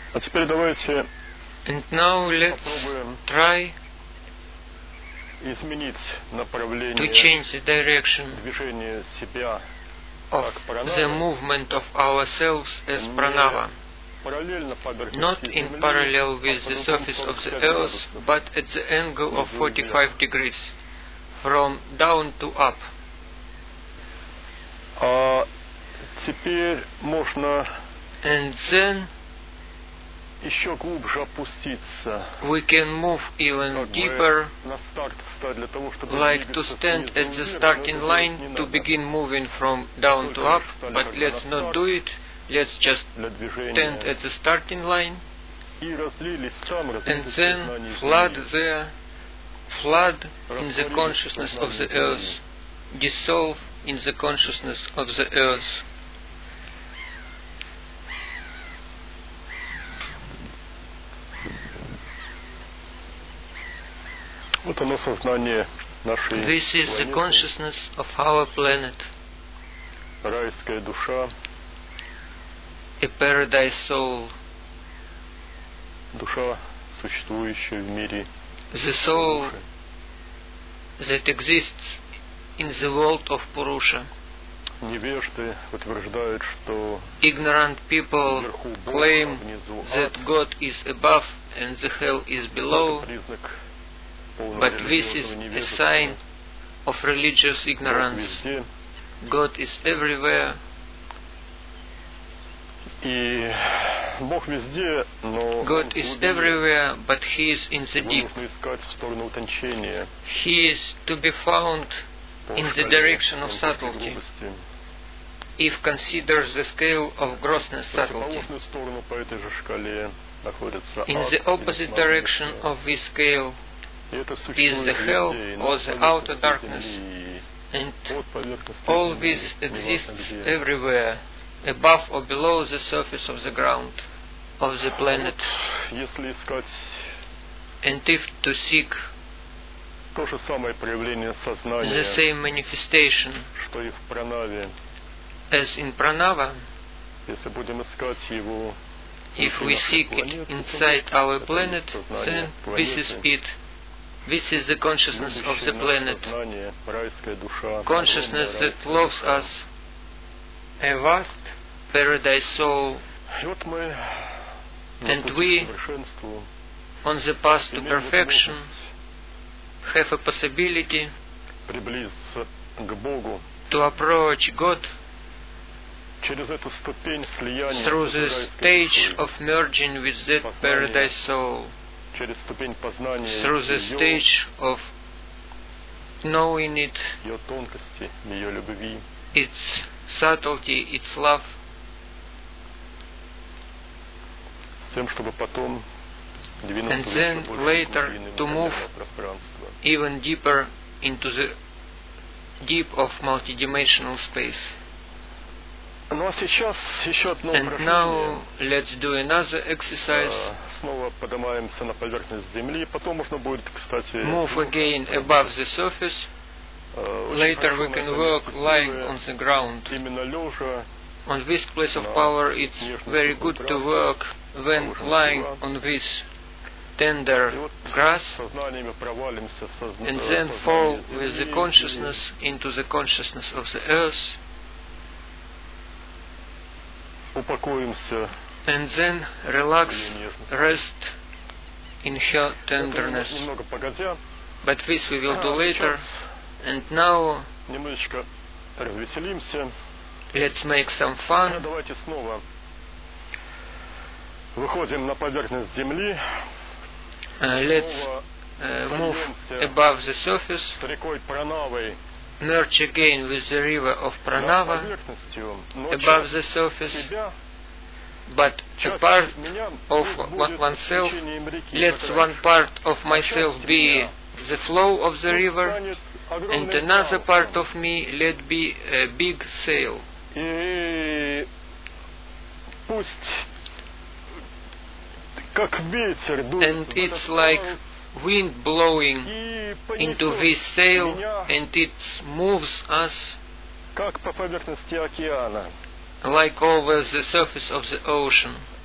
А теперь давайте And now let's попробуем try изменить to направление change the direction движения себя of как пранава, the movement of ourselves as pranava, параллельно поверхности not in Земли, parallel with а the под surface углом of the 45 earth, градусов. but at the angle of 45 degrees, from down to up. А теперь можно And then еще глубже опуститься, we can move even как deeper, бы на старт встать для того, чтобы like to двигаться stand снизу at the вверх, но starting это делать line не to надо. begin moving from down to up, but let's not do it. Let's just Для stand движения. at the starting line И разлились там, and разлились в then сознании flood Земли. there, flood in the consciousness of the earth, dissolve in the consciousness of the earth. Вот оно сознание нашей This is the планеты, consciousness of our planet, райская душа, a paradise soul, душа, существующая в мире the soul души. that exists in the world of Purusha. Невежды утверждают, что Ignorant people вверху Бог, а claim внизу ад. that God is above and the hell is below, Это признак полного but this is религиозного a невежества. sign of religious Бог ignorance. везде. God is everywhere, И Бог везде, но God Он в is глубине. everywhere, but He is in the Его deep. нужно искать в сторону утончения, He is to be found по in the шкале direction of тонкости и subtlety, грубости. if considers the scale of grossness В subtlety. противоположную сторону по этой же шкале находится In ад the или opposite тьма direction небесная. of this scale И это is существует the hell везде, и на or the поверхности outer darkness, Земли, and и под поверхностью all Земли, this неважно exists где. everywhere, above or below the surface of the ground, of the planet. Если искать And if to seek то же самое проявление the сознания, same manifestation что и в пранаве, as in pranava, если будем искать его if внутри we нашей seek it планеты, inside то our это planet, есть сознание then this is планеты, it. This is the consciousness of the любящее наше planet, сознание, райская душа, consciousness огромная that райская loves душа. us, a vast paradise soul, И вот мы на And пути we, к совершенству on the path to имеем perfection, возможность have a possibility приблизиться к Богу to approach God через эту ступень слияния through с the райской stage душой, of merging with that paradise soul, через ступень познания through the ее, stage of knowing it, ее тонкости, ее любви. its subtlety, its love, С тем, чтобы потом and двинуться then больше later глубины to move материального пространства. even deeper into the deep of multidimensional space. Ну а сейчас еще одно And упражнение. now let's do another exercise. Снова поднимаемся на поверхность Земли. Потом можно будет, кстати, Move again above the surface. Later we can work lying on the ground. Именно лежа, On this place of power it's very good to work when lying on this tender grass, сознаниями провалимся в and then fall with the consciousness into the consciousness of the earth, упокоимся. and then relax, rest in her tenderness. Немного погодя. But this we will do later. And now Немножечко развеселимся. let's make some fun. Давайте снова выходим на поверхность Земли. Let's move above the surface, С рекой Пранавой merge again with the river of Pranava above the surface, but a part of oneself, let one part of myself be the flow of the river, and another part of me let be a big sail. И пусть как ветер дует And it's like wind blowing и into понесет this sail, меня, and it moves us как по поверхности океана. like over the surface of the ocean.